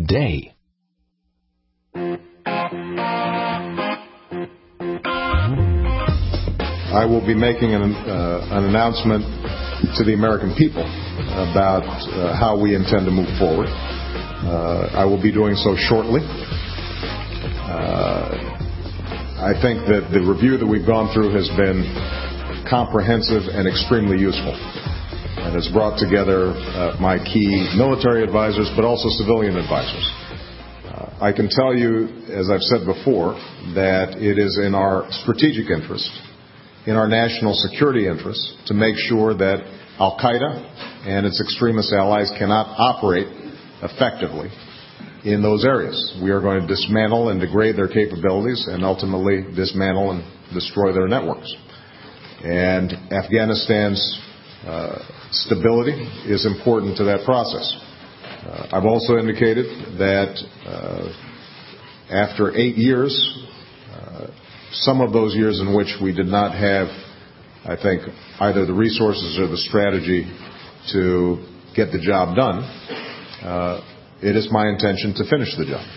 today. I will be making an announcement to the American people about how we intend to move forward. I will be doing so shortly. I think that the review that we've gone through has been comprehensive and extremely useful, and has brought together my key military advisors, but also civilian advisors. I can tell you, as I've said before, that it is in our strategic interest, in our national security interest, to make sure that Al-Qaeda and its extremist allies cannot operate effectively in those areas. We are going to dismantle and degrade their capabilities and ultimately dismantle and destroy their networks. And Afghanistan's stability is important to that process. I've also indicated that after 8 years, some of those years in which we did not have, I think, either the resources or the strategy to get the job done, it is my intention to finish the job.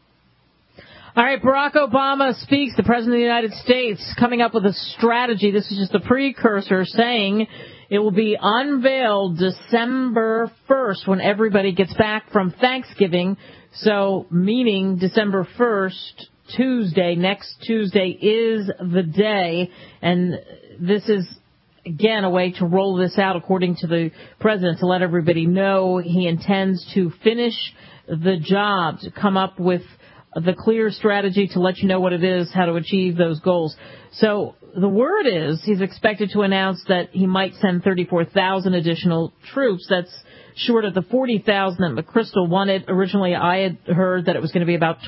All right, Barack Obama speaks, the President of the United States, coming up with a strategy. This is just a precursor, saying it will be unveiled December 1st when everybody gets back from Thanksgiving. So, meaning December 1st, Tuesday, next Tuesday is the day. And this is, again, a way to roll this out, according to the president, to let everybody know he intends to finish the job, to come up with the clear strategy to let you know what it is, how to achieve those goals. So the word is he's expected to announce that he might send 34,000 additional troops. That's short of the 40,000 that McChrystal wanted. Originally, I had heard that it was going to be about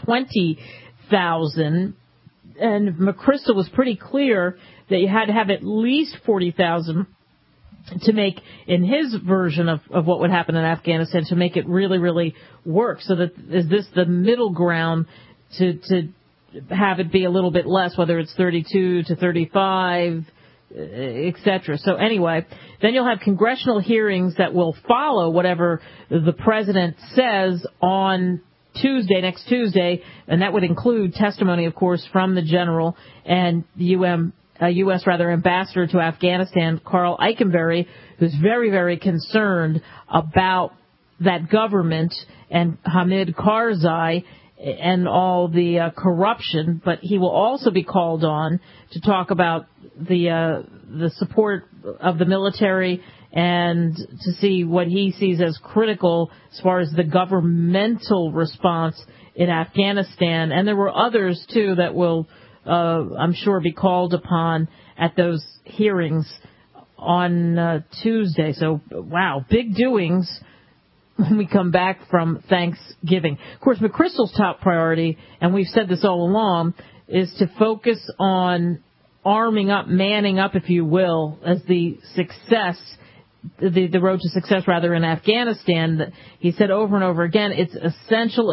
20,000. And McChrystal was pretty clear that you had to have at least 40,000 to make, in his version of what would happen in Afghanistan, to make it really, really work. So that is this the middle ground to have it be a little bit less, whether it's 32 to 35, etc. So anyway, then you'll have congressional hearings that will follow whatever the president says on Tuesday, next Tuesday, and that would include testimony, of course, from the general and the U.S. ambassador to Afghanistan, Carl Eikenberry, who's very, very concerned about that government and Hamid Karzai and all the corruption. But he will also be called on to talk about the support of the military and to see what he sees as critical as far as the governmental response in Afghanistan. And there were others, too, that will I'm sure be called upon at those hearings on Tuesday. So, wow, big doings when we come back from Thanksgiving. Of course, McChrystal's top priority, and we've said this all along, is to focus on arming up, manning up, if you will, as the road to success, in Afghanistan. He said over and over again, it's essential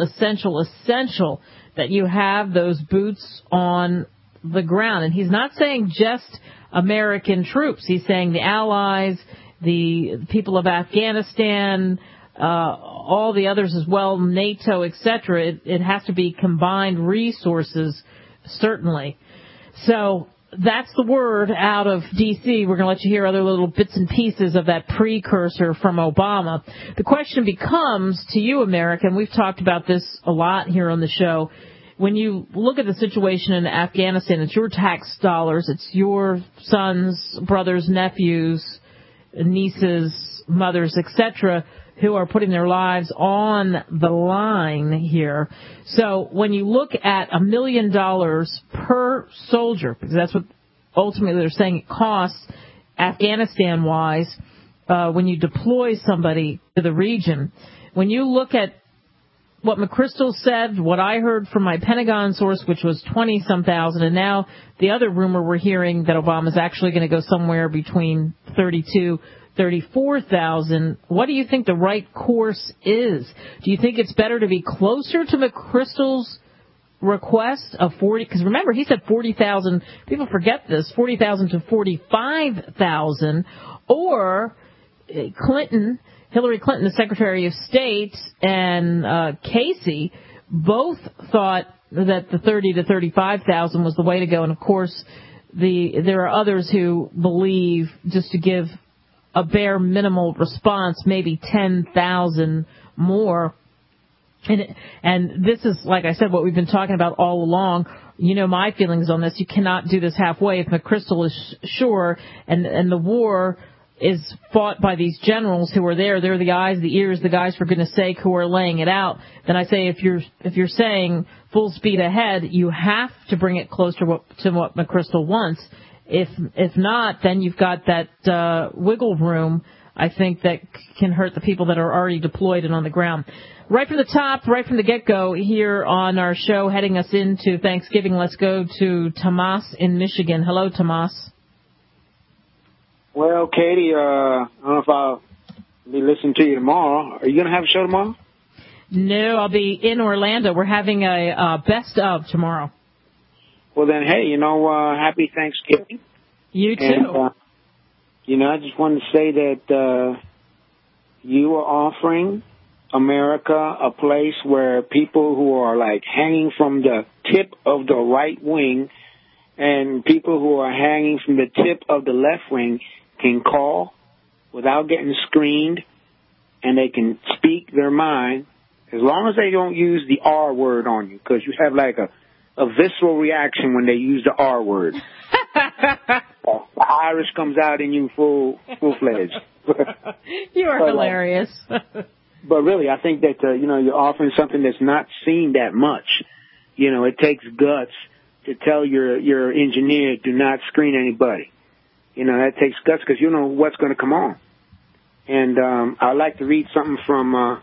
that you have those boots on the ground. And he's not saying just American troops. He's saying the allies, the people of Afghanistan, all the others as well, NATO, etc. It has to be combined resources, certainly. So that's the word out of D.C. We're going to let you hear other little bits and pieces of that precursor from Obama. The question becomes to you, America, and we've talked about this a lot here on the show. When you look at the situation in Afghanistan, it's your tax dollars, it's your sons, brothers, nephews, nieces, mothers, etc., who are putting their lives on the line here. So when you look at $1 million per soldier, because that's what ultimately they're saying it costs Afghanistan-wise when you deploy somebody to the region, when you look at what McChrystal said, what I heard from my Pentagon source, which was 20-some thousand, and now the other rumor we're hearing that Obama's actually going to go somewhere between 34,000. What do you think the right course is? Do you think it's better to be closer to McChrystal's request of 40? Because remember, he said 40,000. People forget this, 40,000 to 45,000. Or Clinton Hillary Clinton, the Secretary of State, and Casey both thought that the 30 to 35,000 was the way to go. And, of course, there are others who believe, just to give a bare minimal response, maybe 10,000 more. And this is, like I said, what we've been talking about all along. You know my feelings on this. You cannot do this halfway. If McChrystal is sure, and the war is fought by these generals who are there, they're the eyes, the ears, the guys, for goodness sake, who are laying it out, then I say if you're saying full speed ahead, you have to bring it closer to what McChrystal wants. If not, then you've got that wiggle room, I think, that can hurt the people that are already deployed and on the ground. Right from the top, right from the get-go here on our show, heading us into Thanksgiving, let's go to Tomas in Michigan. Hello, Tomas. Well, Katie, I don't know if I'll be listening to you tomorrow. Are you going to have a show tomorrow? No, I'll be in Orlando. We're having a best of tomorrow. Well, then, hey, happy Thanksgiving. You too. And, I just wanted to say that you are offering America a place where people who are like hanging from the tip of the right wing and people who are hanging from the tip of the left wing can call without getting screened, and they can speak their mind as long as they don't use the R word on you, because you have like a visceral reaction when they use the R word. The Irish comes out in you full-fledged. You are hilarious. But really, I think that, you're offering something that's not seen that much. It takes guts to tell your engineer, do not screen anybody. That takes guts because you know what's going to come on. And I'd like to read something from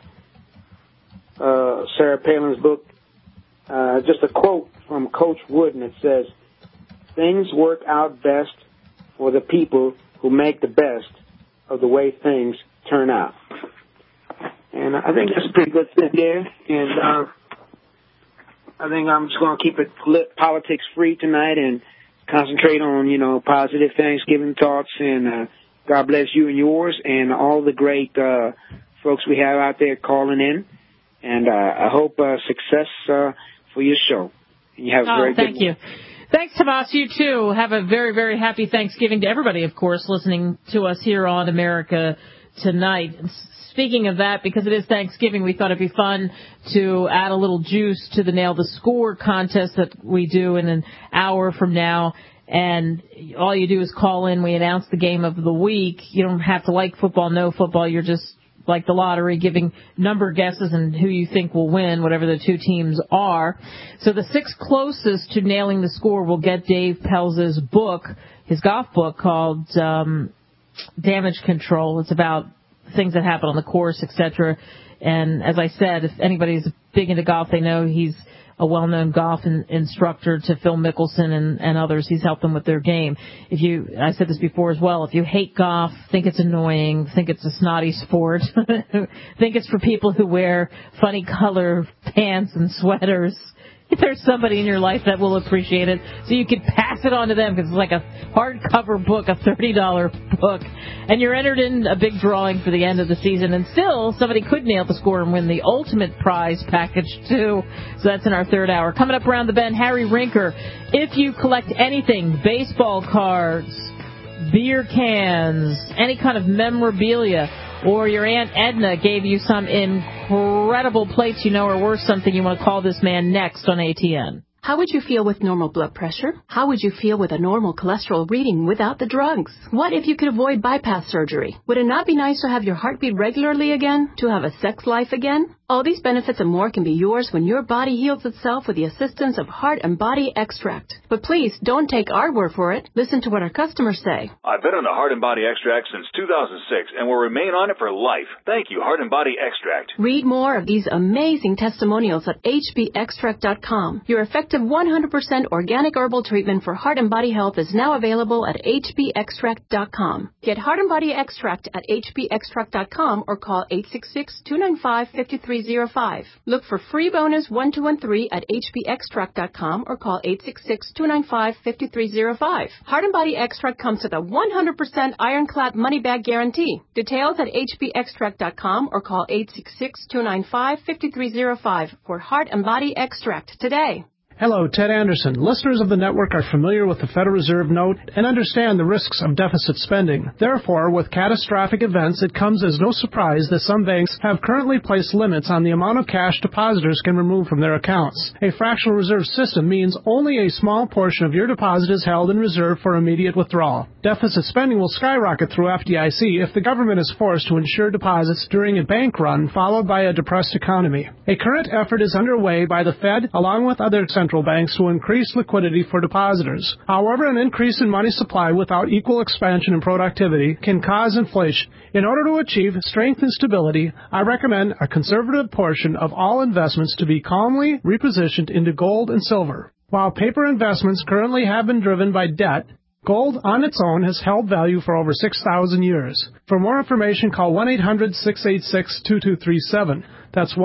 Sarah Palin's book, just a quote from Coach Wooden. It says, "Things work out best for the people who make the best of the way things turn out." And I think that's a pretty good thing there. And I think I'm just going to keep it politics free tonight and concentrate on, positive Thanksgiving thoughts. And God bless you and yours and all the great folks we have out there calling in. And I hope success for your show. You have a very good thank you. Thanks, Tomas. You too. Have a very, very happy Thanksgiving to everybody, of course, listening to us here on America Tonight. Speaking of that, because it is Thanksgiving, we thought it'd be fun to add a little juice to the Nail the Score contest that we do in an hour from now. And all you do is call in. We announce the game of the week. You don't have to like football, no football. You're just like the lottery, giving number guesses and who you think will win, whatever the two teams are. So the 6 closest to nailing the score will get Dave Pelz's book, his golf book called Damage Control. It's about things that happen on the course, etc. And as I said, if anybody's big into golf, they know he's a well-known golf instructor to Phil Mickelson and others. He's helped them with their game. I said this before as well, if you hate golf, think it's annoying, think it's a snotty sport, think it's for people who wear funny color pants and sweaters, there's somebody in your life that will appreciate it. So you can pass it on to them because it's like a hardcover book, a $30 book. And you're entered in a big drawing for the end of the season. And still, somebody could nail the score and win the ultimate prize package, too. So that's in our third hour. Coming up around the bend, Harry Rinker. If you collect anything, baseball cards, beer cans, any kind of memorabilia, or your Aunt Edna gave you some incredible plates, are worth something, you want to call this man next on ATN. How would you feel with normal blood pressure? How would you feel with a normal cholesterol reading without the drugs? What if you could avoid bypass surgery? Would it not be nice to have your heartbeat regularly again? To have a sex life again? All these benefits and more can be yours when your body heals itself with the assistance of Heart and Body Extract. But please, don't take our word for it. Listen to what our customers say. I've been on the Heart and Body Extract since 2006 and will remain on it for life. Thank you, Heart and Body Extract. Read more of these amazing testimonials at hbextract.com. Your effective 100% organic herbal treatment for heart and body health is now available at hbextract.com. Get Heart and Body Extract at hbextract.com or call 866-295-5300. 5305. Look for free bonus 1, 2, and 3 at hbextract.com or call 866-295-5305. Heart and Body Extract comes with a 100% ironclad money-back guarantee. Details at hbextract.com or call 866-295-5305 for Heart and Body Extract today. Hello, Ted Anderson. Listeners of the network are familiar with the Federal Reserve note and understand the risks of deficit spending. Therefore, with catastrophic events, it comes as no surprise that some banks have currently placed limits on the amount of cash depositors can remove from their accounts. A fractional reserve system means only a small portion of your deposit is held in reserve for immediate withdrawal. Deficit spending will skyrocket through FDIC if the government is forced to insure deposits during a bank run followed by a depressed economy. A current effort is underway by the Fed along with other central banks to increase liquidity for depositors. However, an increase in money supply without equal expansion in productivity can cause inflation. In order to achieve strength and stability, I recommend a conservative portion of all investments to be calmly repositioned into gold and silver. While paper investments currently have been driven by debt, gold on its own has held value for over 6,000 years. For more information, call 1-800-686-2237. That's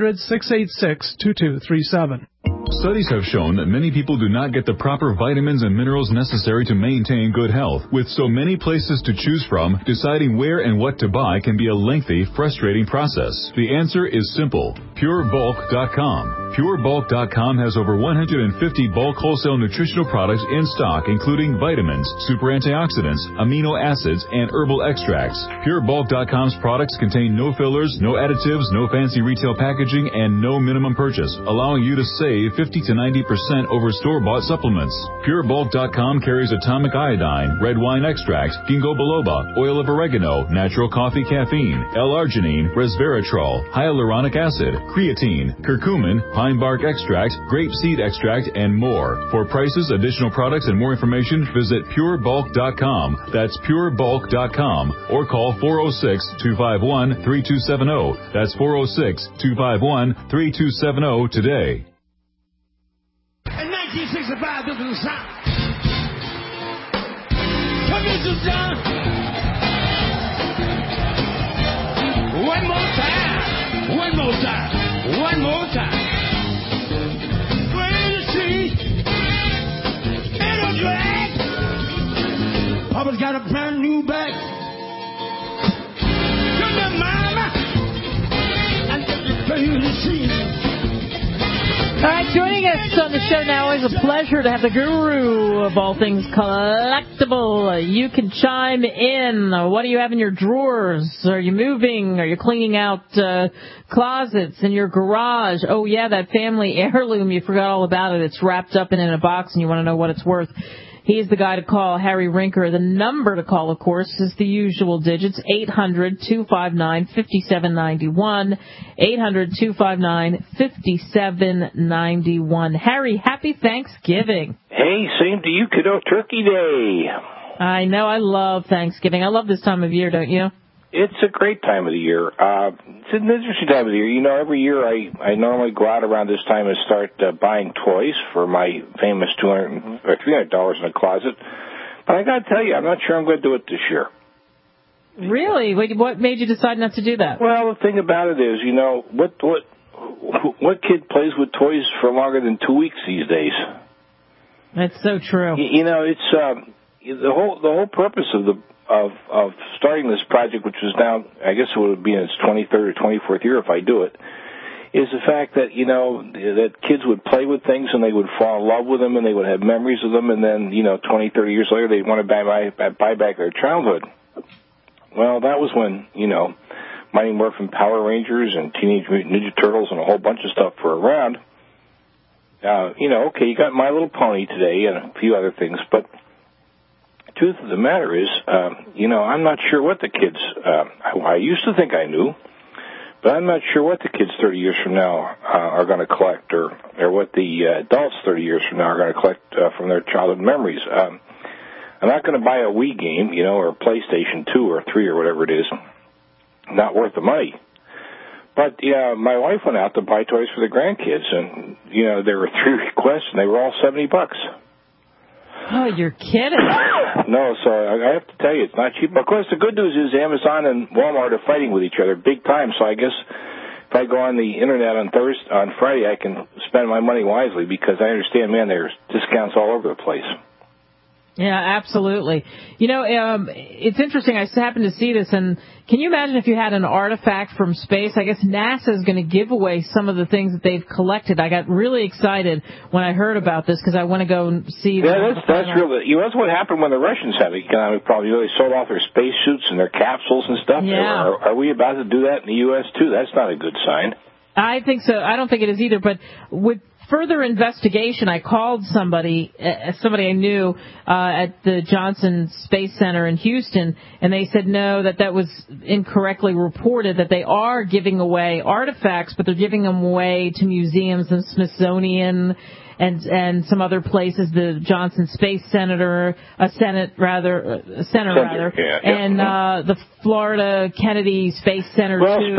1-800-686-2237. Studies have shown that many people do not get the proper vitamins and minerals necessary to maintain good health. With so many places to choose from, deciding where and what to buy can be a lengthy, frustrating process. The answer is simple. PureBulk.com. PureBulk.com has over 150 bulk wholesale nutritional products in stock, including vitamins, super antioxidants, amino acids, and herbal extracts. PureBulk.com's products contain no fillers, no additives, no fancy retail packaging, and no minimum purchase, allowing you to save 50 to 90% over store-bought supplements. PureBulk.com carries atomic iodine, red wine extract, ginkgo biloba, oil of oregano, natural coffee caffeine, L-arginine, resveratrol, hyaluronic acid, creatine, curcumin, pine bark extract, grape seed extract, and more. For prices, additional products, and more information, visit PureBulk.com. That's PureBulk.com. Or call 406-251-3270. That's 406-251-3270 today. In 1965, this was the sound. Come in, John. One more time. One more time. One more time. Where the street ain't no drag. Papa's got a brand new bag. Come to mama and get the crazy scene. All right, joining us on the show now, always a pleasure to have the guru of all things collectible. You can chime in. What do you have in your drawers? Are you moving? Are you cleaning out closets in your garage? Oh, yeah, that family heirloom. You forgot all about it. It's wrapped up in a box, and you want to know what it's worth. He's the guy to call, Harry Rinker. The number to call, of course, is the usual digits, 800-259-5791, 800-259-5791. Harry, happy Thanksgiving. Hey, same to you, kiddo. Turkey Day. I know. I love Thanksgiving. I love this time of year, don't you? It's a great time of the year. It's an interesting time of the year. You know, every year I normally go out around this time and start buying toys for my famous $300 in a closet. But I got to tell you, I'm not sure I'm going to do it this year. Really? What made you decide not to do that? Well, the thing about it is, you know, what kid plays with toys for longer than 2 weeks these days? That's so true. You know, it's the whole purpose of starting this project, which is now, I guess it would be in its 23rd or 24th year if I do it, is the fact that, you know, that kids would play with things and they would fall in love with them and they would have memories of them, and then, you know, 20, 30 years later they'd want to buy back their childhood. Well, that was when, you know, Mighty Morphin Power Rangers and Teenage Mutant Ninja Turtles and a whole bunch of stuff were around. You know, okay, you got My Little Pony today and a few other things, but the truth of the matter is, you know, I'm not sure what the kids, I used to think I knew, but I'm not sure what the kids 30 years from now are going to collect, or what the adults 30 years from now are going to collect from their childhood memories. I'm not going to buy a Wii game, you know, or a PlayStation 2 or 3 or whatever it is. Not worth the money. But, yeah, my wife went out to buy toys for the grandkids, and, you know, there were 3 requests, and they were all $70. Oh, you're kidding. No, so I have to tell you, it's not cheap. Of course, the good news is Amazon and Walmart are fighting with each other big time, so I guess if I go on the internet on Friday, I can spend my money wisely because I understand, man, there's discounts all over the place. Yeah, absolutely. You know, it's interesting. I happened to see this, and can you imagine if you had an artifact from space? I guess NASA is going to give away some of the things that they've collected. I got really excited when I heard about this because I want to go and see. Yeah, that's really. You know, that's what happened when the Russians had economic problems. You know, they sold off their spacesuits and their capsules and stuff. Yeah. Are we about to do that in the U.S. too? That's not a good sign. I think so. I don't think it is either. But with further investigation, I called somebody I knew at the Johnson Space Center in Houston, and they said no, that was incorrectly reported, that they are giving away artifacts, but they're giving them away to museums and Smithsonian and some other places, the Johnson Space Center, and the Florida Kennedy Space Center too.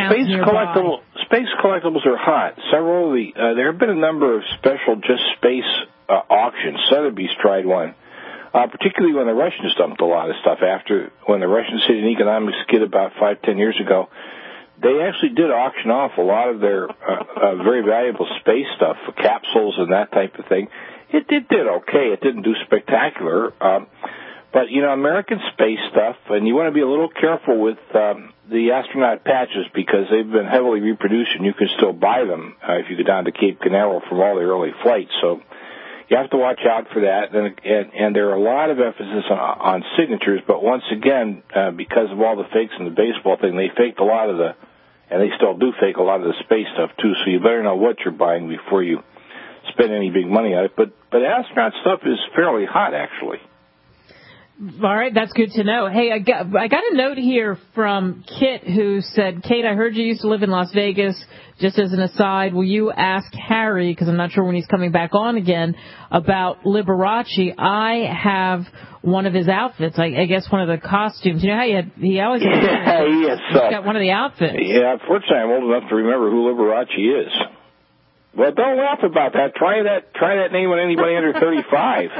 Space collectibles are hot. Several of there have been a number of special just space auctions. Sotheby's tried one, particularly when the Russians dumped a lot of stuff when the Russians hit an economic skid about 5-10 years ago. They actually did auction off a lot of their very valuable space stuff, for capsules and that type of thing. It did okay. It didn't do spectacular. But, you know, American space stuff, and you want to be a little careful with the astronaut patches because they've been heavily reproduced, and you can still buy them if you go down to Cape Canaveral from all the early flights. So you have to watch out for that. And there are a lot of emphasis on signatures, but once again, because of all the fakes in the baseball thing, they faked a lot of and they still do fake a lot of the space stuff, too, so you better know what you're buying before you spend any big money on it. But astronaut stuff is fairly hot, actually. All right, that's good to know. Hey, I got a note here from Kit who said, Kate, I heard you used to live in Las Vegas. Just as an aside, will you ask Harry, because I'm not sure when he's coming back on again, about Liberace? I have one of his outfits, I guess one of the costumes. You know how he always he's got one of the outfits. Yeah, unfortunately, I'm old enough to remember who Liberace is. Well, don't laugh about that. Try that name on anybody under 35.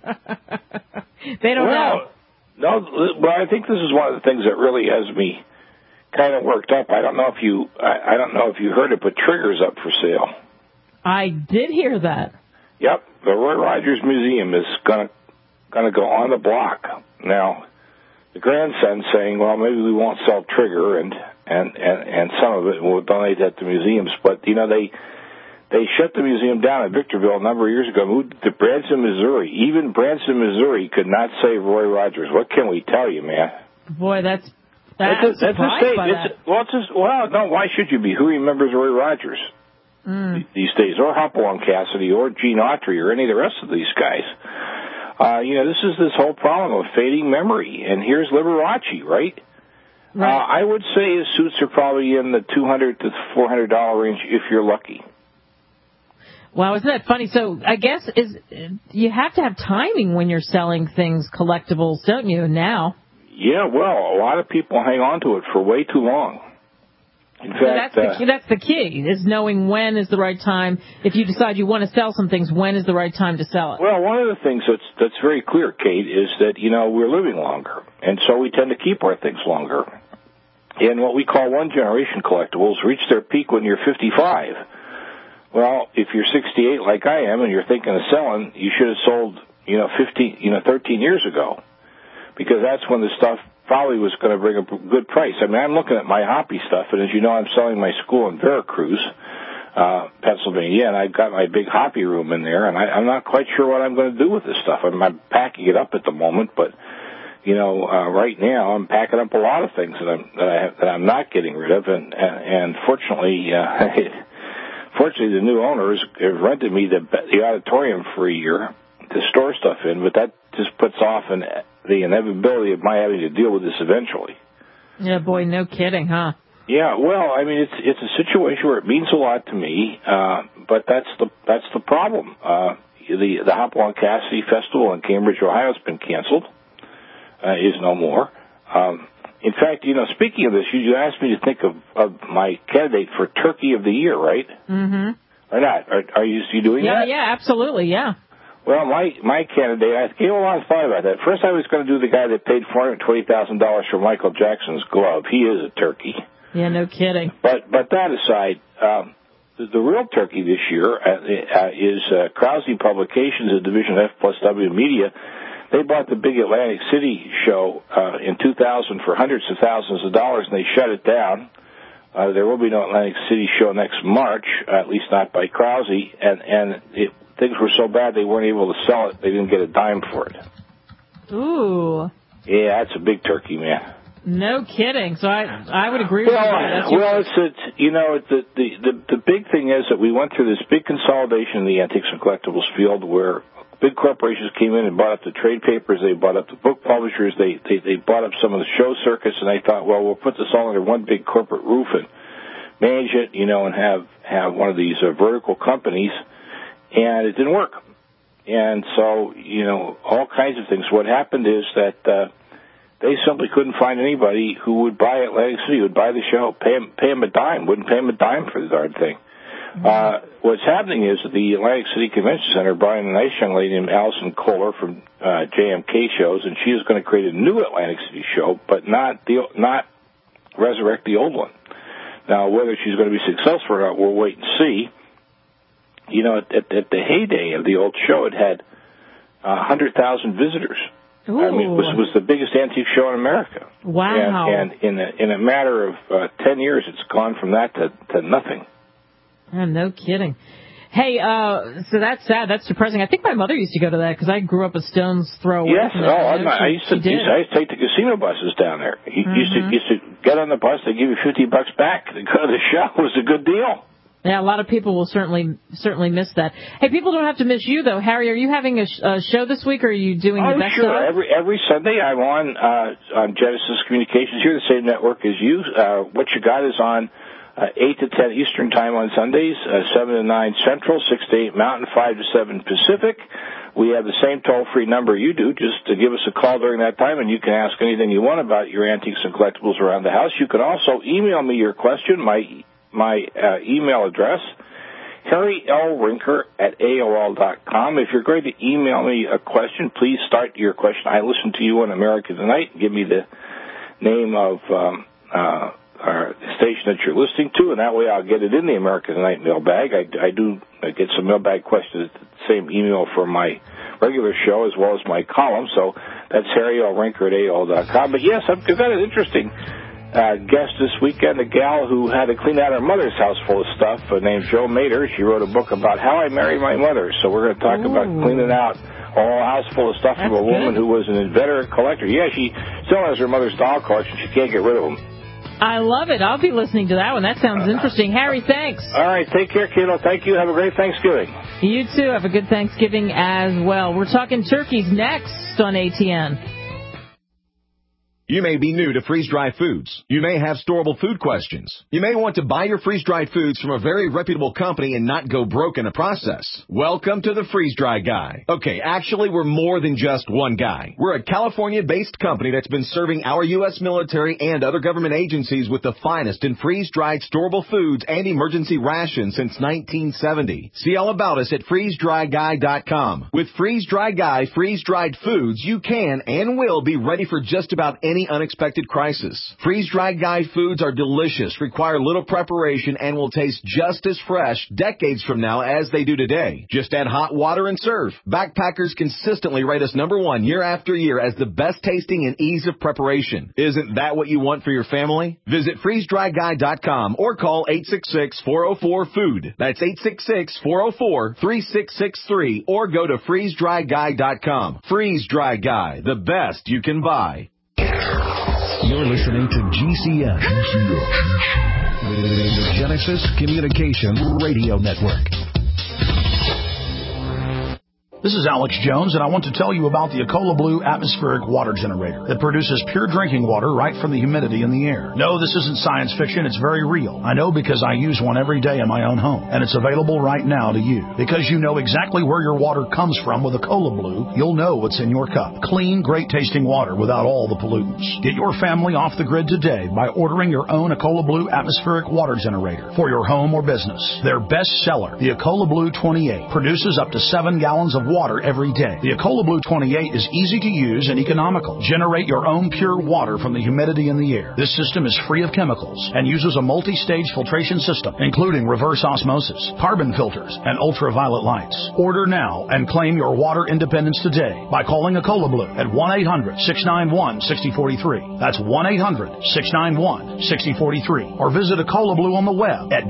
They don't know. No, but I think this is one of the things that really has me kind of worked up. I don't know if you heard it, but Trigger's up for sale. I did hear that. Yep, the Roy Rogers Museum is gonna go on the block now. The grandson's saying, well, maybe we won't sell Trigger, and some of it we'll donate that to museums. But you know they shut the museum down in Victorville a number of years ago, moved to Branson, Missouri. Even Branson, Missouri could not save Roy Rogers. What can we tell you, man? Boy, that's a state. Well, no, why should you be? Who remembers Roy Rogers these days? Or Hopalong Cassidy, or Gene Autry, or any of the rest of these guys. This is this whole problem of fading memory. And here's Liberace, right? I would say his suits are probably in the $200 to $400 range if you're lucky. Wow, isn't that funny? So I guess you have to have timing when you're selling things, collectibles, don't you, now? Yeah, well, a lot of people hang on to it for way too long. In fact, that's the key, is knowing when is the right time. If you decide you want to sell some things, when is the right time to sell it? Well, one of the things that's very clear, Kate, is that, we're living longer, and so we tend to keep our things longer. And what we call one-generation collectibles reach their peak when you're 55. Well, if you're 68 like I am and you're thinking of selling, you should have sold, 13 years ago, because that's when the stuff probably was going to bring a good price. I mean, I'm looking at my Hoppy stuff, and as you know, I'm selling my school in Veracruz, Pennsylvania, and I've got my big Hoppy room in there, and I'm not quite sure what I'm going to do with this stuff. I'm packing it up at the moment, but right now I'm packing up a lot of things that I'm not getting rid of, and fortunately, the new owners have rented me the auditorium for a year to store stuff in, but that just puts off the inevitability of my having to deal with this eventually. Yeah, boy, no kidding, huh? Yeah, well, I mean, it's a situation where it means a lot to me, but that's the problem. The Hopalong Cassidy Festival in Cambridge, Ohio, has been canceled. Is no more. In fact, speaking of this, you asked me to think of my candidate for Turkey of the Year, right? Mm-hmm. Or not? Are you doing that? Yeah, absolutely, yeah. Well, my candidate, I gave a lot of thought about that. First, I was going to do the guy that paid $420,000 for Michael Jackson's glove. He is a turkey. Yeah, no kidding. But that aside, the real turkey this year is Krause Publications, a division of F+W Media. They bought the big Atlantic City show in 2000 for hundreds of thousands of dollars, and they shut it down. There will be no Atlantic City show next March, at least not by Krause, and things were so bad they weren't able to sell it. They didn't get a dime for it. Ooh. Yeah, that's a big turkey, man. No kidding. So I would agree with you. The big thing is that we went through this big consolidation in the antiques and collectibles field where big corporations came in and bought up the trade papers, they bought up the book publishers, they bought up some of the show circuits, and they thought, well, we'll put this all under one big corporate roof and manage it, and have one of these vertical companies, and it didn't work. And so, all kinds of things. What happened is that they simply couldn't find anybody who would buy Atlantic City, would buy the show, pay him a dime, wouldn't pay him a dime for the darn thing. What's happening is that the Atlantic City Convention Center brought in a nice young lady named Allison Kohler from JMK Shows, and she is going to create a new Atlantic City show, but not resurrect the old one. Now, whether she's going to be successful or not, we'll wait and see. At the heyday of the old show, it had 100,000 visitors. Ooh. I mean, it was the biggest antique show in America. Wow. And in a matter of 10 years, it's gone from that to nothing. Oh, no kidding. Hey, so that's sad. That's depressing. I think my mother used to go to that because I grew up a stone's throw away from that. I used to take the casino buses down there. Used to get on the bus. They give you $50 back to go to the show. It was a good deal. Yeah, a lot of people will certainly miss that. Hey, people don't have to miss you though. Harry, are you having a show this week, or are you doing the best sure. of? Every Sunday I'm on Genesis Communications here, the same network as you. What You Got is on 8 to 10 Eastern Time on Sundays, 7 to 9 Central, 6 to 8 Mountain, 5 to 7 Pacific. We have the same toll-free number you do. Just to give us a call during that time, and you can ask anything you want about your antiques and collectibles around the house. You can also email me your question. My email address, harrylrinker@AOL.com. If you're going to email me a question, please start your question. I listen to you on America Tonight. Give me the name of our station that you're listening to, and that way I'll get it in the America Tonight mailbag. I do get some mailbag questions at the same email for my regular show as well as my column, so that's harrylrinker@AOL.com. But yes, I've got an interesting guest this weekend, a gal who had to clean out her mother's house full of stuff, named Jo Mader. She wrote a book about how I married my mother. So we're going to talk about cleaning out a whole house full of stuff from a woman who was an inveterate collector. Yeah, she still has her mother's doll collection. She can't get rid of them. I love it. I'll be listening to that one. That sounds interesting. Harry, thanks. All right. Take care, kiddo. Thank you. Have a great Thanksgiving. You too. Have a good Thanksgiving as well. We're talking turkeys next on ATN. You may be new to freeze-dried foods. You may have storable food questions. You may want to buy your freeze-dried foods from a very reputable company and not go broke in the process. Welcome to the Freeze-Dry Guy. Okay, actually, we're more than just one guy. We're a California-based company that's been serving our U.S. military and other government agencies with the finest in freeze-dried storable foods and emergency rations since 1970. See all about us at freezedryguy.com. With Freeze-Dry Guy freeze-dried foods, you can and will be ready for just about any unexpected crisis. Freeze-Dried Guy foods are delicious, require little preparation, and will taste just as fresh decades from now as they do today. Just add hot water and serve. Backpackers consistently rate us #1 year after year as the best tasting and ease of preparation. Isn't that what you want for your family? Visit freezedryguy.com or call 866-404-FOOD. That's 866-404-3663 or go to freezedryguy.com. Freeze-Dry Guy, the best you can buy. You're listening to GCN, the Genesis Communications Radio Network. This is Alex Jones, and I want to tell you about the Ecola Blue atmospheric water generator that produces pure drinking water right from the humidity in the air. No, this isn't science fiction. It's very real. I know because I use one every day in my own home, and it's available right now to you. Because you know exactly where your water comes from with Ecola Blue, you'll know what's in your cup. Clean, great-tasting water without all the pollutants. Get your family off the grid today by ordering your own Ecola Blue atmospheric water generator for your home or business. Their best seller, the Ecola Blue 28, produces up to 7 gallons of water every day. The Ecola Blue 28 is easy to use and economical. Generate your own pure water from the humidity in the air. This system is free of chemicals and uses a multi-stage filtration system, including reverse osmosis, carbon filters, and ultraviolet lights. Order now and claim your water independence today by calling Ecola Blue at 1-800-691-6043. That's 1-800-691-6043. Or visit Ecola Blue on the web at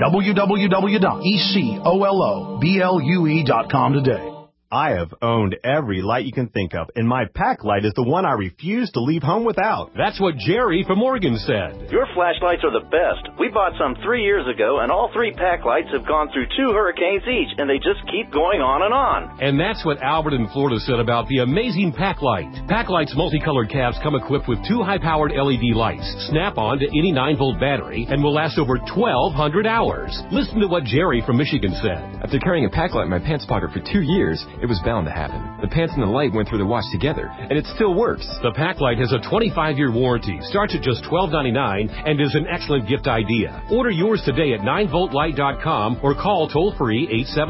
www.ecoloblu.com today. I have owned every light you can think of, and my pack light is the one I refuse to leave home without. That's what Jerry from Oregon said. Your flashlights are the best. We bought some 3 years ago, and all 3 pack lights have gone through 2 hurricanes each, and they just keep going on and on. And that's what Albert in Florida said about the amazing pack light. Pack light's multicolored caps come equipped with 2 high-powered LED lights, snap on to any 9-volt battery, and will last over 1,200 hours. Listen to what Jerry from Michigan said. After carrying a pack light in my pants pocket for 2 years, it was bound to happen. The pants and the light went through the wash together, and it still works. The pack light has a 25-year warranty, starts at just $12.99, and is an excellent gift idea. Order yours today at 9voltlight.com or call toll-free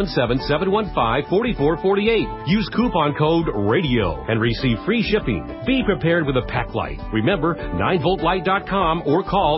877-715-4448. Use coupon code RADIO and receive free shipping. Be prepared with a pack light. Remember, 9voltlight.com or call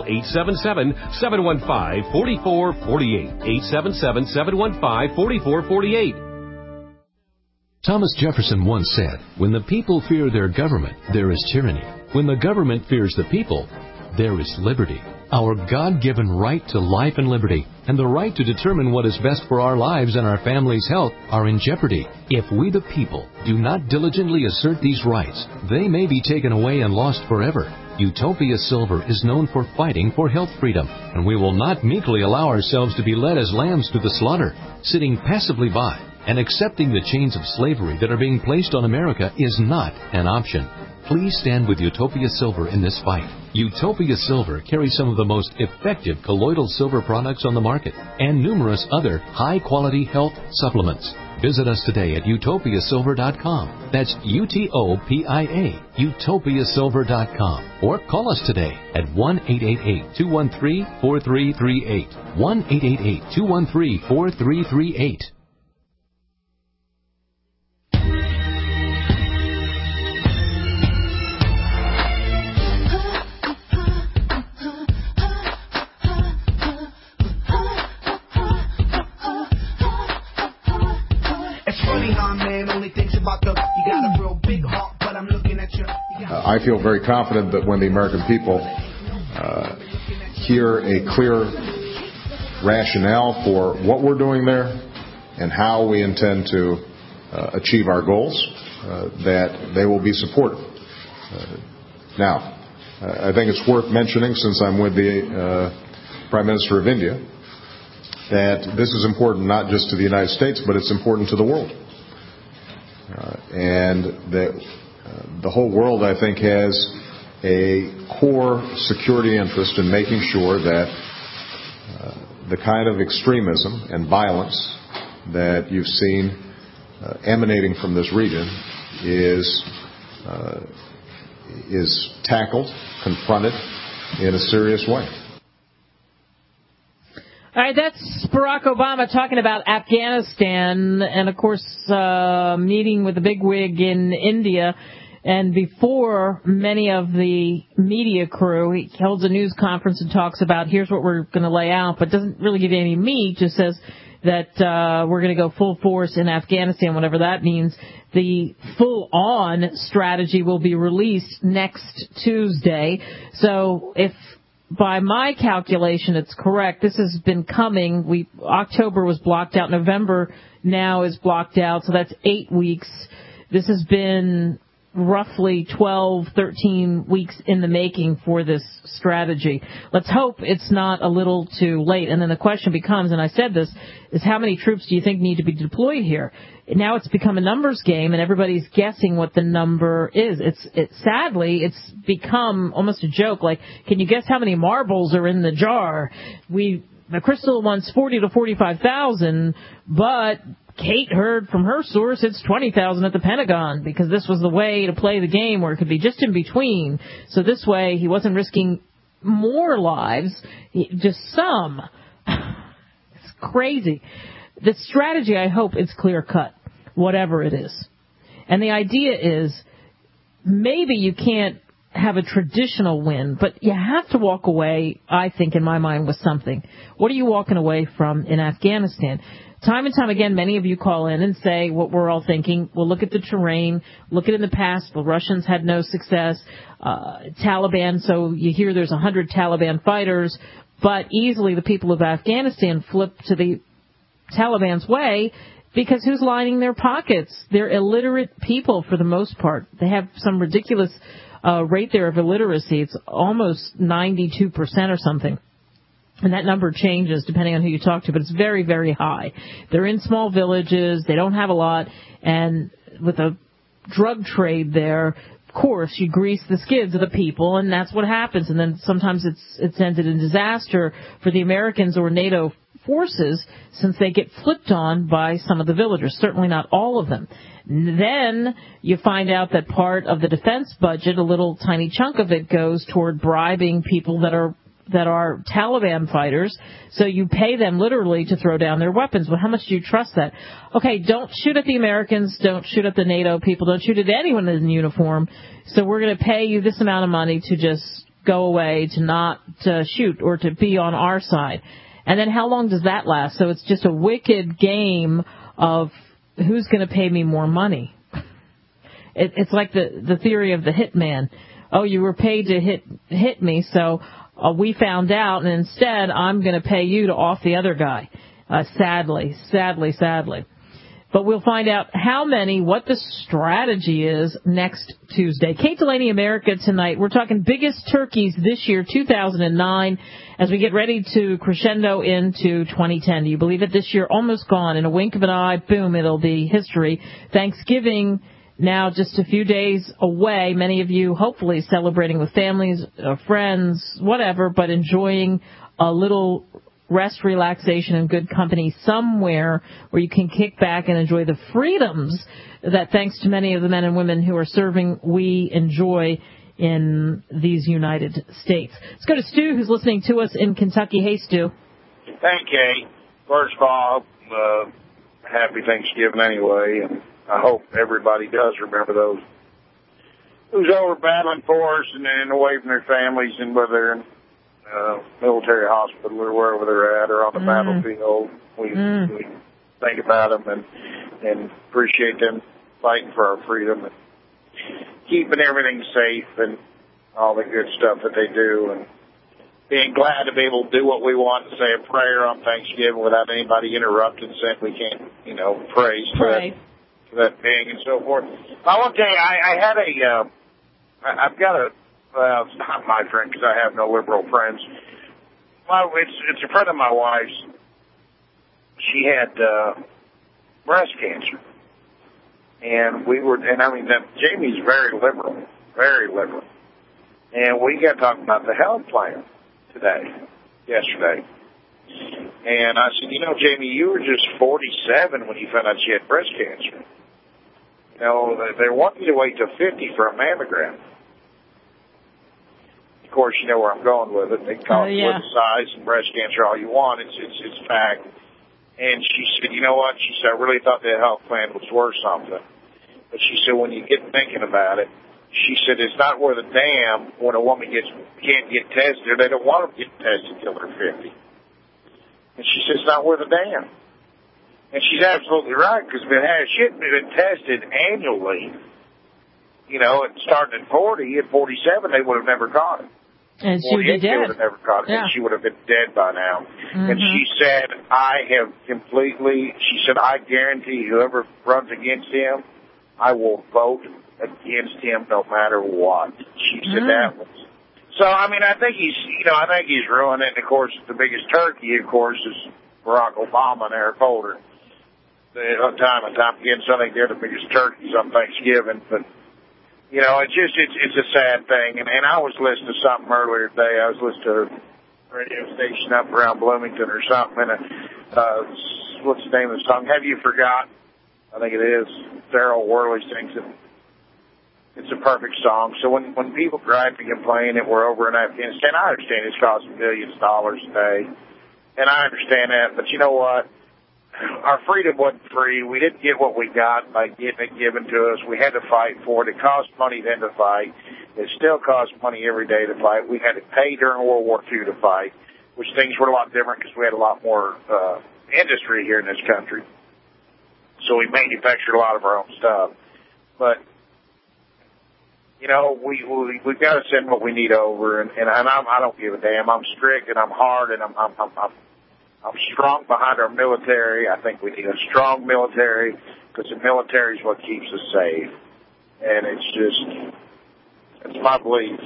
877-715-4448. 877-715-4448. Thomas Jefferson once said, "When the people fear their government, there is tyranny. When the government fears the people, there is liberty." Our God-given right to life and liberty and the right to determine what is best for our lives and our family's health are in jeopardy. If we the people do not diligently assert these rights, they may be taken away and lost forever. Utopia Silver is known for fighting for health freedom, and we will not meekly allow ourselves to be led as lambs to the slaughter, sitting passively by. And accepting the chains of slavery that are being placed on America is not an option. Please stand with Utopia Silver in this fight. Utopia Silver carries some of the most effective colloidal silver products on the market and numerous other high-quality health supplements. Visit us today at utopiasilver.com. That's UTOPIA, utopiasilver.com. Or call us today at 1-888-213-4338. 1-888-213-4338. I feel very confident that when the American people hear a clear rationale for what we're doing there and how we intend to achieve our goals, that they will be supportive. Now, I think it's worth mentioning, since I'm with the Prime Minister of India, that this is important not just to the United States, but it's important to the world. And that the whole world, I think, has a core security interest in making sure that the kind of extremism and violence that you've seen emanating from this region is tackled, confronted in a serious way. All right, that's Barack Obama talking about Afghanistan and, of course, meeting with the bigwig in India. And before many of the media crew, he holds a news conference and talks about, here's what we're going to lay out, but doesn't really give you any meat, just says that we're going to go full force in Afghanistan, whatever that means. The full-on strategy will be released next Tuesday. So if by my calculation it's correct, this has been coming. October was blocked out. November now is blocked out, so that's 8 weeks. This has been roughly 12, 13 weeks in the making for this strategy. Let's hope it's not a little too late. And then the question becomes, and I said this, is how many troops do you think need to be deployed here? Now it's become a numbers game, and everybody's guessing what the number is. Sadly, it's become almost a joke. Like, can you guess how many marbles are in the jar? The Crystal wants 40 to 45,000, but Kate heard from her source it's 20,000 at the Pentagon, because this was the way to play the game where it could be just in between. So this way he wasn't risking more lives, just some. It's crazy. The strategy, I hope, is clear-cut. whatever it is. And the idea is maybe you can't have a traditional win, but you have to walk away, I think, in my mind, with something. What are you walking away from in Afghanistan? Time and time again, many of you call in and say what we're all thinking. Well, look at the terrain. Look at it in the past. The Russians had no success. Taliban, so you hear there's 100 Taliban fighters, but easily the people of Afghanistan flip to the Taliban's way because who's lining their pockets? They're illiterate people for the most part. They have some ridiculous rate there of illiteracy. It's almost 92% or something. And that number changes depending on who you talk to, but it's very, very high. They're in small villages. They don't have a lot. And with a drug trade there, of course, you grease the skids of the people, and that's what happens. And then sometimes it's ended in disaster for the Americans or NATO forces since they get flipped on by some of the villagers, certainly not all of them. Then you find out that part of the defense budget, a little tiny chunk of it, goes toward bribing people that are Taliban fighters, so you pay them literally to throw down their weapons. Well, how much do you trust that? Okay, don't shoot at the Americans, don't shoot at the NATO people, don't shoot at anyone in uniform, so we're going to pay you this amount of money to just go away, to not shoot, or to be on our side. And then how long does that last? So it's just a wicked game of who's going to pay me more money. It's like the theory of the hitman. Oh, you were paid to hit me, so we found out, and instead I'm going to pay you to off the other guy. Sadly. But we'll find out what the strategy is next Tuesday. Kate Delaney, America Tonight. We're talking biggest turkeys this year, 2009, as we get ready to crescendo into 2010. Do you believe it? This year almost gone. In a wink of an eye, boom, it'll be history. Thanksgiving now just a few days away. Many of you hopefully celebrating with families, friends, whatever, but enjoying a little rest, relaxation, and good company somewhere where you can kick back and enjoy the freedoms that, thanks to many of the men and women who are serving, we enjoy in these United States. Let's go to Stu, who's listening to us in Kentucky. Hey, Stu. Thank you. First of all, happy Thanksgiving anyway, and I hope everybody does remember those who's over battling for us and away from their families, and whether they're in military hospital or wherever they're at, or on the battlefield. We think about them and appreciate them fighting for our freedom and keeping everything safe and all the good stuff that they do, and being glad to be able to do what we want and say a prayer on Thanksgiving without anybody interrupting, saying we can't, praise for that being and so forth. I want to tell you, I've got a, well, it's not my friend because I have no liberal friends. Well, it's a friend of my wife's. She had breast cancer, and Jamie's very liberal, and we got talking about the health plan yesterday, and I said, Jamie, you were just 47 when you found out you had breast cancer. They want you to wait till 50 for a mammogram. Of course, you know where I'm going with it. They can call it politicized and breast cancer all you want. It's fact. And she said, you know what? She said, I really thought that health plan was worth something. But she said, when you get thinking about it, she said, it's not worth a damn when a woman can't get tested. They don't want them to get tested until they're 50. And she said, it's not worth a damn. And she's absolutely right, because if she hadn't been tested annually, starting at 40, at 47, they would have never caught it. And she would be dead. They would have never caught it. Yeah. And she would have been dead by now. Mm-hmm. And she said, I guarantee whoever runs against him, I will vote against him no matter what. She said that was. So, I think he's ruined it. And, of course, the biggest turkey, of course, is Barack Obama and Eric Holder. Time and time again, so I think they're the biggest turkeys on Thanksgiving, but it's a sad thing. And I was listening to something earlier today. I was listening to a radio station up around Bloomington or something, and what's the name of the song? Have You Forgot? I think it is. Daryl Worley sings it. It's a perfect song. So when people gripe and complain that we're over in Afghanistan, I understand it's costing billions of dollars a day, and I understand that. But you know what? our freedom wasn't free. We didn't get what we got by getting it given to us. We had to fight for it. It cost money then to fight. It still costs money every day to fight. We had to pay during World War II to fight, which things were a lot different because we had a lot more industry here in this country. So we manufactured a lot of our own stuff. But, you know, we've got to send what we need over, and I don't give a damn. I'm strict and I'm hard and I'm strong behind our military. I think we need a strong military because the military is what keeps us safe. And it's my belief.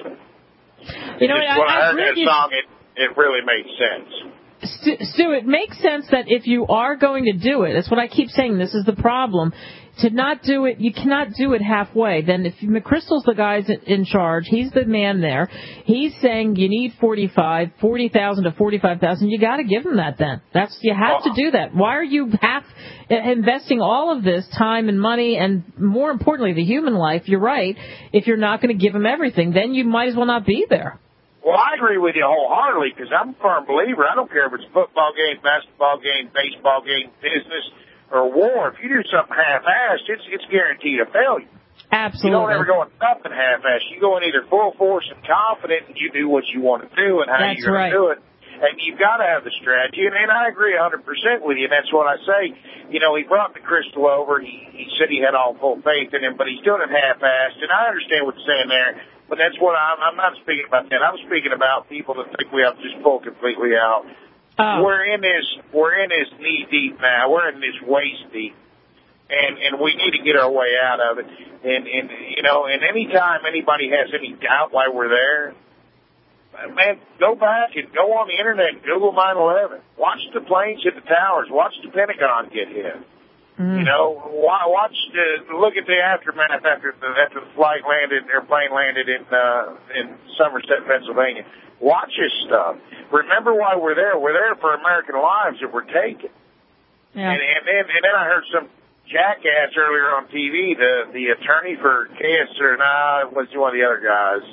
You know, when I heard that song, it really made sense. Stu, it makes sense that if you are going to do it, that's what I keep saying, this is the problem. To not do it, you cannot do it halfway. Then if McChrystal's the guy in charge, he's the man there. He's saying you need 40,000 to 45,000. You got to give him that then. You have to do that. Why are you investing all of this time and money and, more importantly, the human life? You're right. If you're not going to give him everything, then you might as well not be there. Well, I agree with you wholeheartedly because I'm a firm believer. I don't care if it's a football game, basketball game, baseball game, business, or war. If you do something half-assed, it's guaranteed a failure. Absolutely. You don't ever go in nothing half-assed. You go in either full force and confident, and you do what you want to do and how you're going to do it. And you've got to have the strategy. And I agree 100% with you, and that's what I say. You know, he brought McChrystal over. He said he had all full faith in him, but he's doing it half-assed. And I understand what you're saying there, but that's what I'm not speaking about that. I'm speaking about people that think we have to just pull completely out. Oh. We're in this knee deep now. We're in this waist deep, and we need to get our way out of it. And you know, and anytime anybody has any doubt why we're there, man, go back and go on the internet and Google 9/11. Watch the planes hit the towers. Watch the Pentagon get hit. You know, look at the aftermath after the airplane landed in Somerset, Pennsylvania. Watch this stuff. Remember why we're there. We're there for American lives that were taken. Yeah. And then I heard some jackass earlier on TV, the attorney for cancer, was one of the other guys,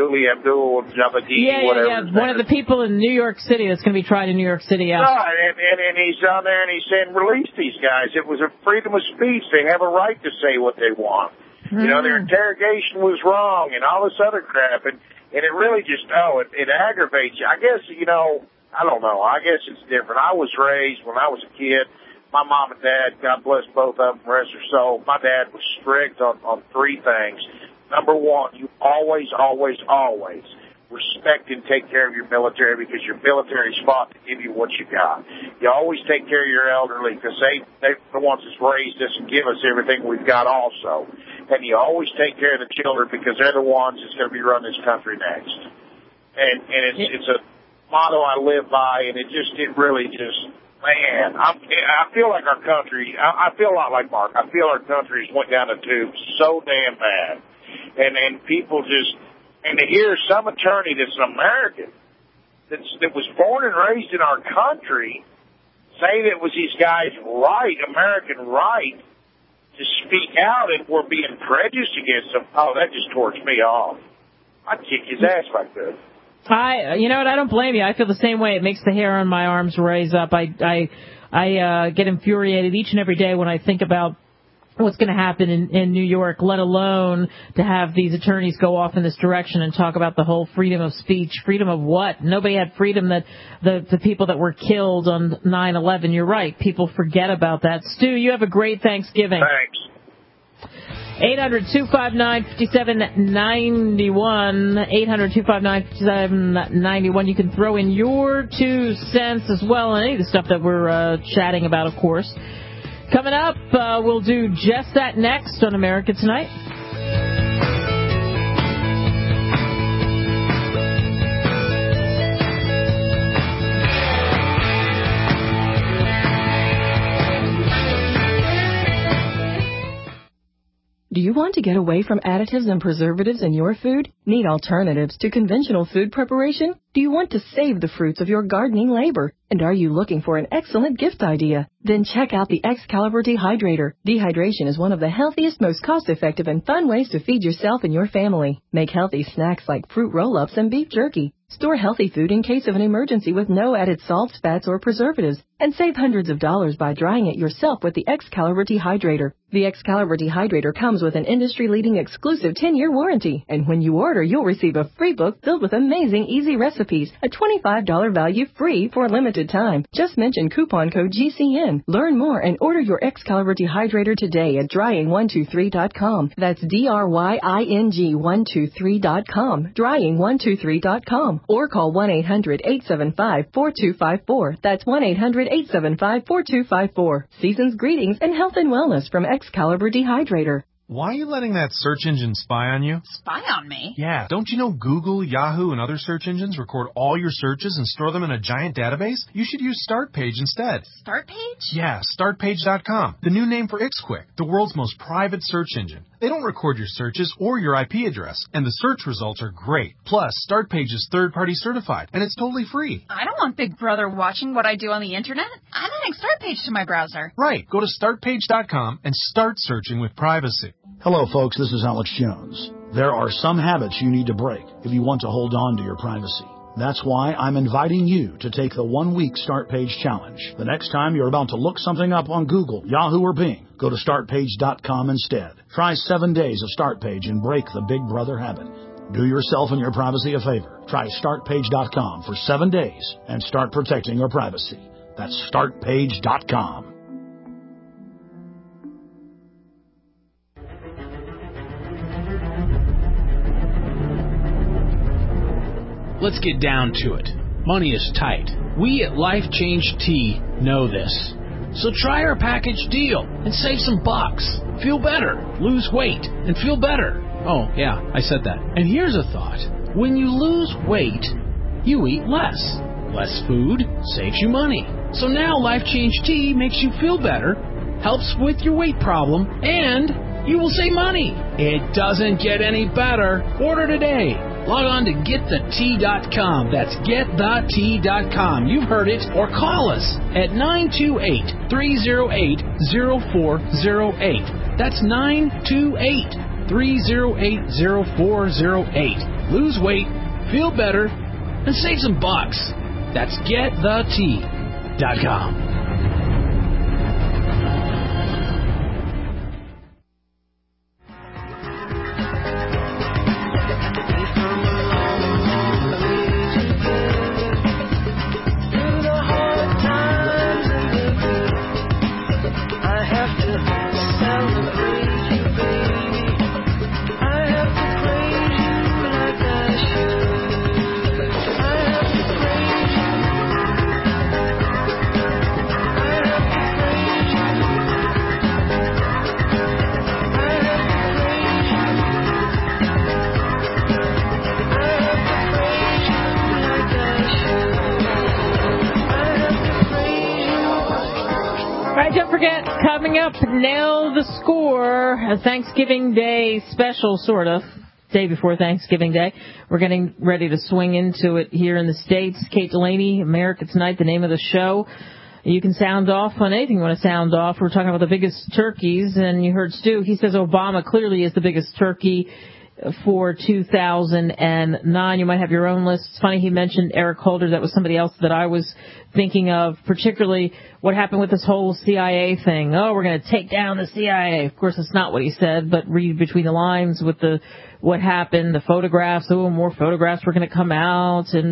Abdul Jabadee, whatever. Yeah. One of the people in New York City that's going to be tried in New York City. Yeah. Right, and he's on there and he's saying, release these guys. It was a freedom of speech. They have a right to say what they want. You know, their interrogation was wrong and all this other crap. And it really just, it aggravates you. I guess, you know, I don't know. I guess it's different. I was raised when I was a kid. My mom and dad, God bless both of them, rest their soul. My dad was strict on three things. Number one, you always, always, always respect and take care of your military because your military's fought to give you what you got. You always take care of your elderly because they're the ones that's raised us and give us everything we've got also. And you always take care of the children because they're the ones that's going to be running this country next. And it's a motto I live by, and it really just, man, I feel like our country, I feel a lot like Mark. I feel our country's went down the tube so damn bad. And people just, and to hear some attorney that's an American, that was born and raised in our country, say that it was these guys' right, American right, to speak out and we're being prejudiced against them, that just torches me off. I'd kick his ass if I could. You know what? I don't blame you. I feel the same way. It makes the hair on my arms raise up. I get infuriated each and every day when I think about what's going to happen in New York, let alone to have these attorneys go off in this direction and talk about the whole freedom of speech. Freedom of what? Nobody had freedom that the people that were killed on 9/11. You're right. People forget about that. Stu, you have a great Thanksgiving. Thanks. 800-259-5791. 800-259-5791. You can throw in your 2 cents as well on any of the stuff that we're chatting about, of course. Coming up, we'll do just that next on America Tonight. Do you want to get away from additives and preservatives in your food? Need alternatives to conventional food preparation? Do you want to save the fruits of your gardening labor? And are you looking for an excellent gift idea? Then check out the Excalibur Dehydrator. Dehydration is one of the healthiest, most cost-effective, and fun ways to feed yourself and your family. Make healthy snacks like fruit roll-ups and beef jerky. Store healthy food in case of an emergency with no added salts, fats, or preservatives. And save hundreds of dollars by drying it yourself with the Excalibur Dehydrator. The Excalibur Dehydrator comes with an industry-leading exclusive 10-year warranty. And when you order, you'll receive a free book filled with amazing easy recipes. A $25 value free for a limited time. Just mention coupon code GCN. Learn more and order your Excalibur Dehydrator today at drying123.com. That's DRYING123.com. Drying123.com. Or call 1-800-875-4254. That's 1-800-875-4254. Season's greetings and health and wellness from Excalibur Dehydrator. Why are you letting that search engine spy on you? Spy on me? Yeah, don't you know Google, Yahoo, and other search engines record all your searches and store them in a giant database? You should use StartPage instead. StartPage? Yeah, StartPage.com. The new name for IxQuick, the world's most private search engine. They don't record your searches or your IP address, and the search results are great. Plus, StartPage is third-party certified, and it's totally free. I don't want Big Brother watching what I do on the internet. I'm adding StartPage to my browser. Right. Go to StartPage.com and start searching with privacy. Hello, folks. This is Alex Jones. There are some habits you need to break if you want to hold on to your privacy. That's why I'm inviting you to take the 1-week StartPage challenge. The next time you're about to look something up on Google, Yahoo, or Bing, go to StartPage.com instead. Try 7 days of StartPage and break the Big Brother habit. Do yourself and your privacy a favor. Try StartPage.com for 7 days and start protecting your privacy. That's StartPage.com. Let's get down to it. Money is tight. We at Life Change Tea know this. So try our package deal and save some bucks. Feel better, lose weight, and feel better. Oh, yeah, I said that. And here's a thought. When you lose weight, you eat less. Less food saves you money. So now Life Change Tea makes you feel better, helps with your weight problem, and you will save money. It doesn't get any better. Order today. Log on to getthetea.com. That's getthetea.com. You've heard it. Or call us at 928-308-0408. That's 928-308-0408. Lose weight, feel better, and save some bucks. That's getthetea.com. Nail the Score, a Thanksgiving Day special, sort of, day before Thanksgiving Day. We're getting ready to swing into it here in the States. Kate Delaney, America Tonight, the name of the show. You can sound off on anything you want to sound off. We're talking about the biggest turkeys, and you heard Stu. He says Obama clearly is the biggest turkey for 2009. You might have your own list. It's funny he mentioned Eric Holder. That was somebody else that I was thinking of, particularly what happened with this whole CIA thing. Oh, we're going to take down the CIA. Of course, that's not what he said, but read between the lines with what happened, the photographs. Oh, more photographs were going to come out, and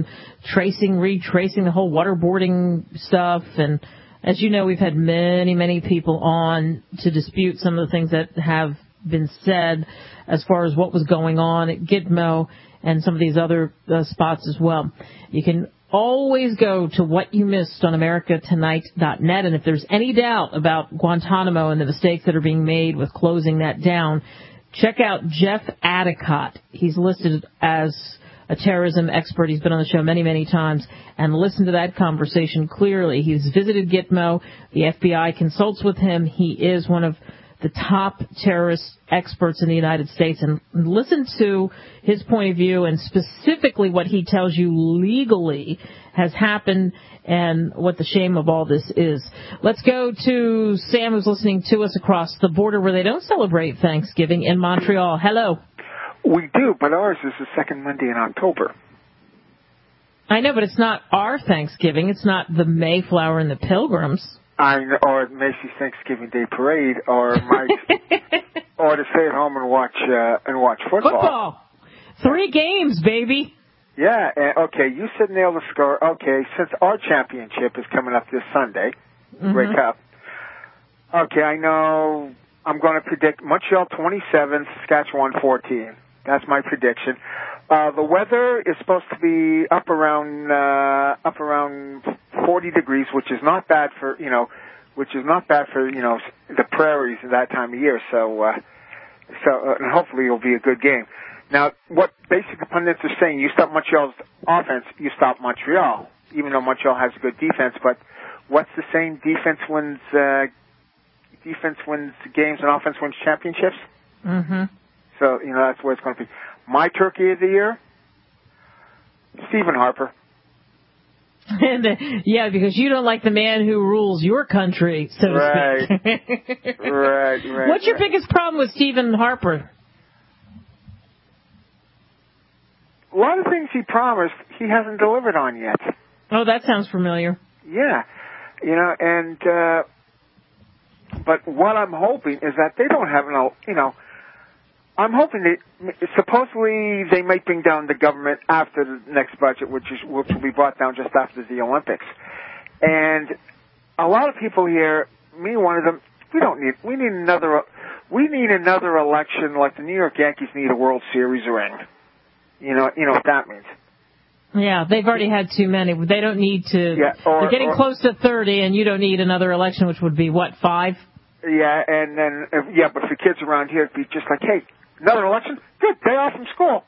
retracing the whole waterboarding stuff. And as you know, we've had many, many people on to dispute some of the things that have been said as far as what was going on at Gitmo and some of these other spots as well. You can always go to what you missed on americatonight.net, and if there's any doubt about Guantanamo and the mistakes that are being made with closing that down, check out Jeff Adicott. He's listed as a terrorism expert. He's been on the show many, many times, and listen to that conversation clearly. He's visited Gitmo. The FBI consults with him. He is one of the top terrorist experts in the United States, and listen to his point of view and specifically what he tells you legally has happened and what the shame of all this is. Let's go to Sam, who's listening to us across the border where they don't celebrate Thanksgiving in Montreal. Hello. We do, but ours is the second Monday in October. I know, but it's not our Thanksgiving. It's not the Mayflower and the Pilgrims. Or Macy's Thanksgiving Day Parade, or or to stay at home and watch football. Football. 3 games, baby. Yeah. Okay. You said nail the score. Okay. Since our championship is coming up this Sunday, Grey Cup. Okay. I know. I'm going to predict Montreal 27, Saskatchewan 14. That's my prediction. The weather is supposed to be up around 40 degrees, which is not bad for the prairies at that time of year. So and hopefully it'll be a good game. Now, what basically the pundits are saying, you stop Montreal's offense, you stop Montreal, even though Montreal has a good defense. But what's the saying? Defense wins games and offense wins championships. Mm-hmm. So that's where it's going to be. My turkey of the year, Stephen Harper. And yeah, because you don't like the man who rules your country, so to speak. Right. What's your biggest problem with Stephen Harper? A lot of things he promised, he hasn't delivered on yet. Oh, that sounds familiar. Yeah. But what I'm hoping is that they don't have I'm hoping supposedly they might bring down the government after the next budget, which will be brought down just after the Olympics. And a lot of people here, me one of them, we need another election like the New York Yankees need a World Series ring. You know what that means. Yeah, they've already had too many. They don't need to. Yeah, they're getting close to 30, and you don't need another election, which would be what, 5? Yeah, and then but for kids around here, it'd be just like, hey, another election? Good, day off from school.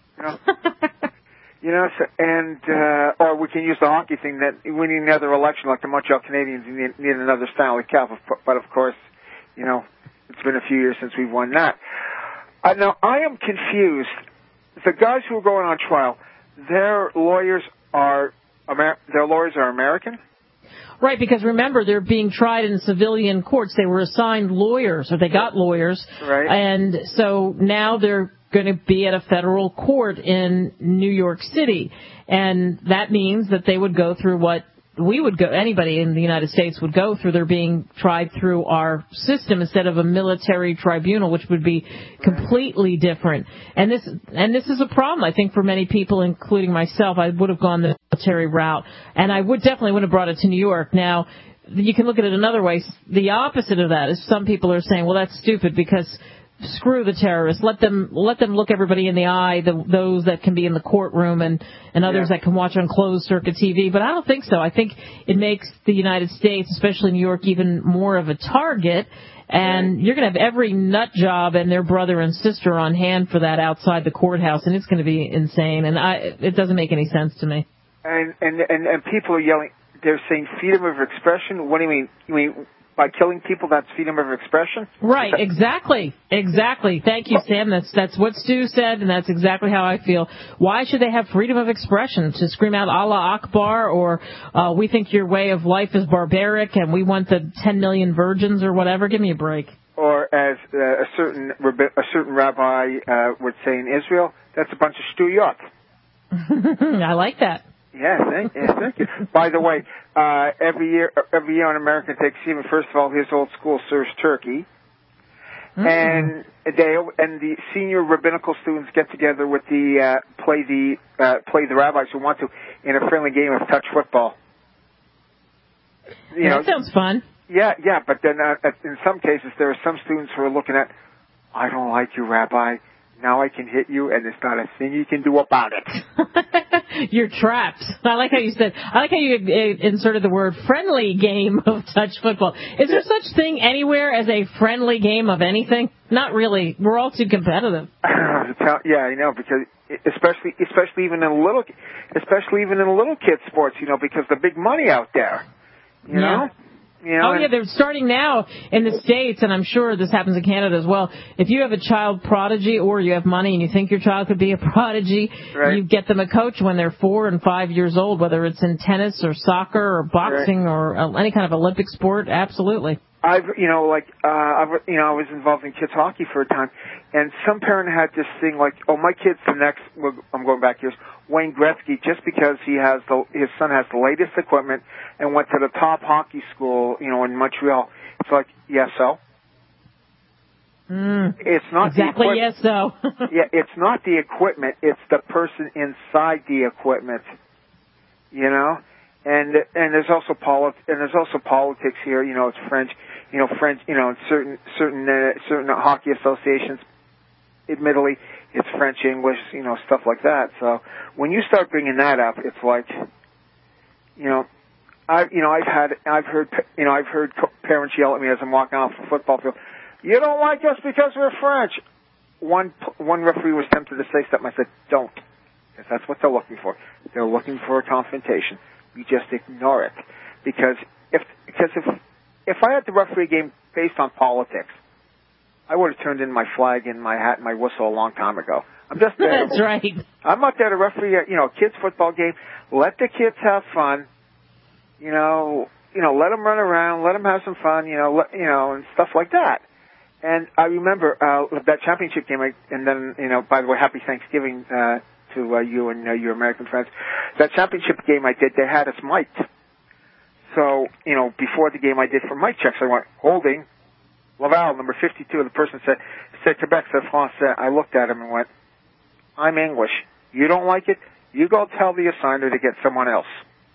Or we can use the hockey thing that we need another election like the Montreal Canadiens need another Stanley Cup. But of course, it's been a few years since we've won that. Now, I am confused. The guys who are going on trial, their lawyers are American? Right, because remember, they're being tried in civilian courts. They were assigned lawyers, or they got lawyers. Right. And so now they're going to be at a federal court in New York City. And that means that they would go through what anybody in the United States would go through. They're being tried through our system instead of a military tribunal, which would be completely different. And this is a problem, I think, for many people, including myself. I would have gone the military route, and I definitely would have brought it to New York. Now, you can look at it another way. The opposite of that is some people are saying, well, that's stupid because screw the terrorists. Let them look everybody in the eye, those that can be in the courtroom and others that can watch on closed circuit TV. But I don't think so. I think it makes the United States, especially New York, even more of a target. And you're going to have every nut job and their brother and sister on hand for that outside the courthouse, and it's going to be insane. And it doesn't make any sense to me. And people are yelling. They're saying freedom of expression. What do you mean? You mean by killing people, that's freedom of expression? Right, exactly. Thank you, Sam. That's what Stu said, and that's exactly how I feel. Why should they have freedom of expression? To scream out Allah Akbar, or we think your way of life is barbaric, and we want the 10 million virgins, or whatever? Give me a break. Or as a certain rabbi would say in Israel, that's a bunch of stuyot. I like that. Yeah, thank you. By the way, every year on American Thanksgiving, first of all, his old school serves turkey, and the senior rabbinical students get together with play the rabbis who want to in a friendly game of touch football. That sounds fun. Yeah, but then in some cases there are some students who are looking at, I don't like you, Rabbi. Now I can hit you, and there's not a thing you can do about it. You're trapped. I like how you inserted the word friendly game of touch football. Is there such thing anywhere as a friendly game of anything? Not really. We're all too competitive. Yeah, I know, because especially even in little kids sports, because the big money out there, you know. You know, yeah, they're starting now in the States, and I'm sure this happens in Canada as well. If you have a child prodigy or you have money and you think your child could be a prodigy, right. You get them a coach when they're 4 and 5 years old, whether it's in tennis or soccer or boxing or any kind of Olympic sport. Absolutely. I was involved in kids hockey for a time, and some parent had this thing like, oh, my kid's the next, I'm going back years, Wayne Gretzky, just because his son has the latest equipment and went to the top hockey school, in Montreal. It's like, yes, so? It's not exactly the yes, so. Yeah, it's not the equipment, it's the person inside the equipment, And there's also politics here. It's French. Certain hockey associations, admittedly, it's French, English, stuff like that. So when you start bringing that up, it's like, I've heard parents yell at me as I'm walking off the football field. You don't like us because we're French. One referee was tempted to say something. I said, don't, because that's what they're looking for. They're looking for a confrontation. You just ignore it, because if I had to referee a game based on politics, I would have turned in my flag and my hat and my whistle a long time ago. I'm just there. That's right. I'm not there to referee a kids football game. Let the kids have fun. Let them run around, let them have some fun. And stuff like that. And I remember that championship game. And then by the way, happy Thanksgiving to you and your American friends. That championship game I did, they had us mic'd. So, before the game I did for mic checks, I went, holding, Laval, number 52. The person said Quebec, said Français. I looked at him and went, I'm English. You don't like it? You go tell the assigner to get someone else.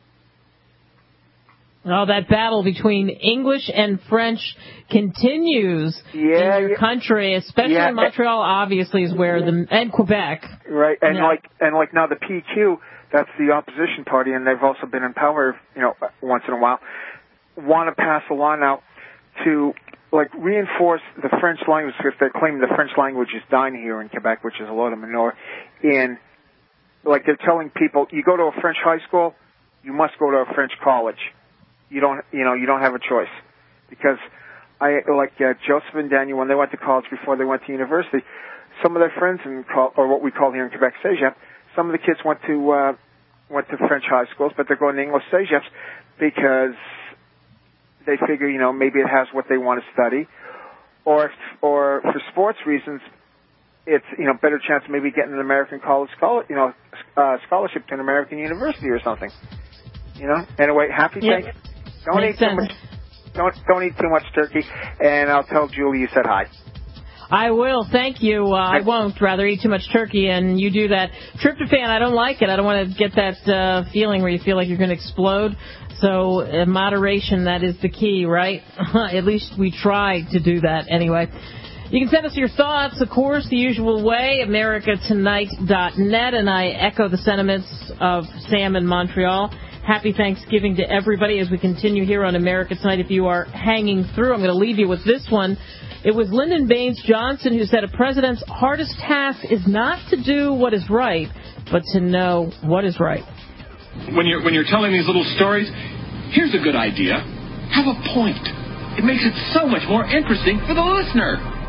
Oh, that battle between English and French continues in your country, especially in Montreal. Obviously, is where and Quebec, right? And like now the PQ, that's the opposition party, and they've also been in power, once in a while. Want to pass a law now to reinforce the French language, because they're claiming the French language is dying here in Quebec, which is a load of manure. They're telling people, you go to a French high school, you must go to a French college. You don't have a choice, because Joseph and Daniel, when they went to college before they went to university, some of their friends or what we call here in Quebec Cégep, some of the kids went to French high schools, but they're going to English Cégeps because they figure maybe it has what they want to study, or for sports reasons, it's better chance of maybe getting an American college scholarship to an American university or something. Anyway, happy Thanksgiving. Don't eat too much. Don't eat too much turkey, and I'll tell Julie you said hi. I will. Thank you. I won't rather eat too much turkey, and you do that. Tryptophan, I don't like it. I don't want to get that feeling where you feel like you're going to explode. So moderation, that is the key, right? At least we try to do that anyway. You can send us your thoughts, of course, the usual way, americatonight.net, and I echo the sentiments of Sam in Montreal. Happy Thanksgiving to everybody as we continue here on America Tonight. If you are hanging through, I'm going to leave you with this one. It was Lyndon Baines Johnson who said a president's hardest task is not to do what is right, but to know what is right. When you're telling these little stories, here's a good idea. Have a point. It makes it so much more interesting for the listener.